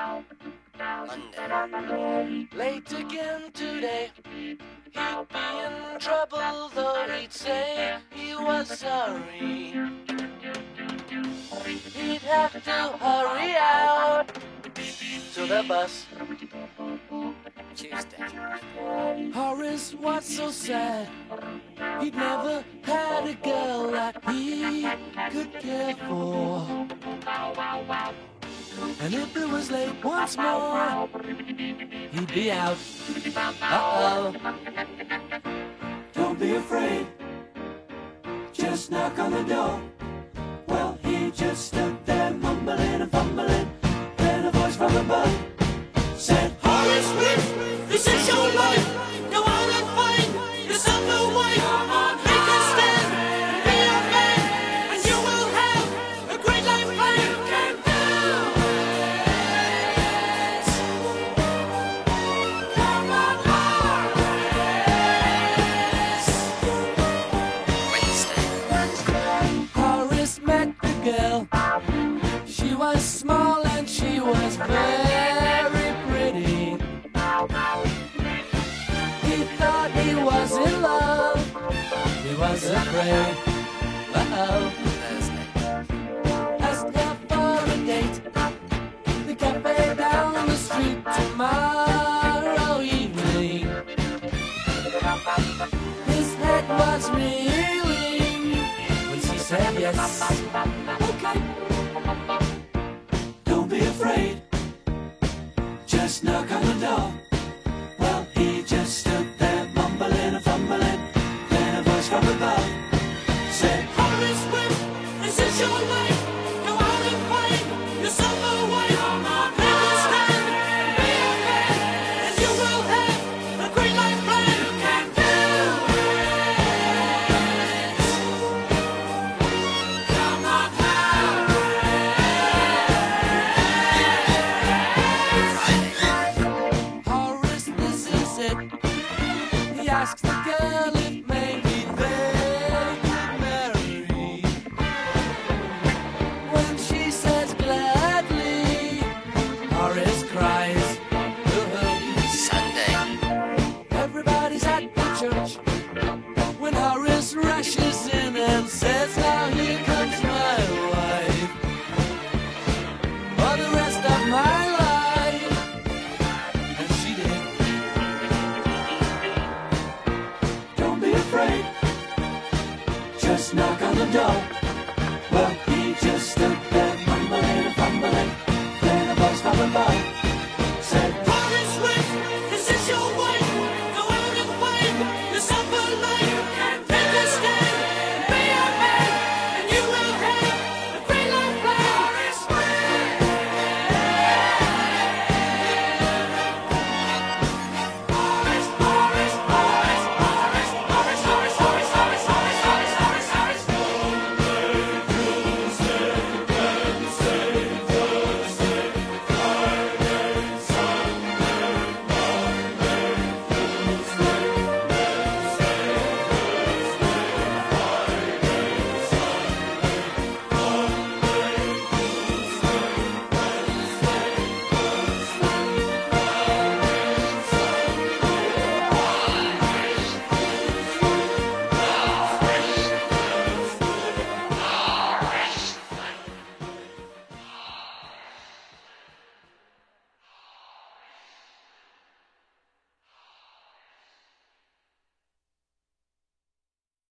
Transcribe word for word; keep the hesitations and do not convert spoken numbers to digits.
Monday. Late again today. He'd be in trouble, though he'd say he was sorry. He'd have to hurry out to the bus. Tuesday. Horace was so sad. He'd never had a girl that he could care for. And if it was late once more, he'd be out. Uh-oh. Don't be afraid. Just knock on the door. Well, he just stood there mumbling and fumbling. Then a voice from above said, Horace Smith, this is your life. Go out and find yourself a wife. Make a stand, be a man, and you will have a great life plan. You can do it. Come on, Wednesday. Horace met the girl. She was small and she was very pretty. He thought he was in love. He was afraid. Uh-oh. Thursday. Asked her for a date. The cafe down the street tomorrow evening. His head was reeling when she said yes. Okay. Don't be afraid. Just knock on the door. Well, he just stood there mumbling and fumbling. Then a voice from above said, Horace Swift, this is your life. Go out and find yourself a wife. Make a stand, be a man, and you will have a great life plan. You can do it. Come on, Horace, this is it. He asks the girl if maybe they could marry. When she says gladly, Horace cries. Ooh. Sunday. Everybody's at the church when Horace rushes in and says, now here comes my wife for the rest of my life. And she did. Don't be afraid. Just knock on the door.